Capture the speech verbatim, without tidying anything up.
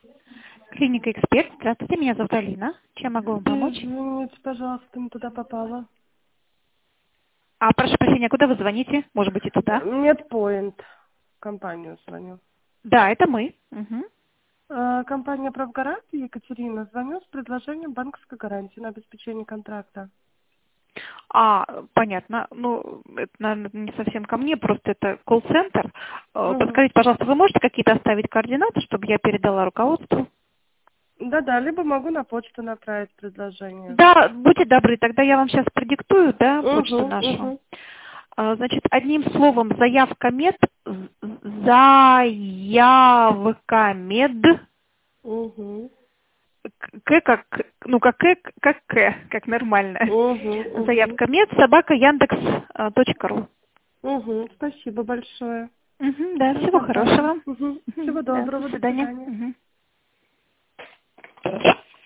Клиника Эксперт. Здравствуйте, меня зовут Алина. Чем могу вам помочь? Извините, пожалуйста, не туда попала. А, прошу прощения, куда вы звоните? Может быть, и туда? Нет, Point. Компанию звоню. Да, это мы. Мгм. Э, Компания «Правгарант», Екатерина, звоню с предложением банковской гарантии на обеспечение контракта. А, понятно. Ну, это, наверное, не совсем ко мне, просто это колл-центр. Э, Угу. Подскажите, пожалуйста, вы можете какие-то оставить координаты, чтобы я передала руководству? Да-да, либо могу на почту направить предложение. Да, будьте добры, тогда я вам сейчас продиктую, да, почту Угу, нашу. угу, А, Значит, одним словом, заявка мед, з- заявка мед, угу, К как, ну как К, как К, как нормально. угу, угу, Заявка мед, собака Яндекс а, точка ру. угу. Спасибо большое. Мгм, да, всего Ага, да. хорошего. Угу. Мгм, Всего да, до доброго, до свидания. свидания. Мгм.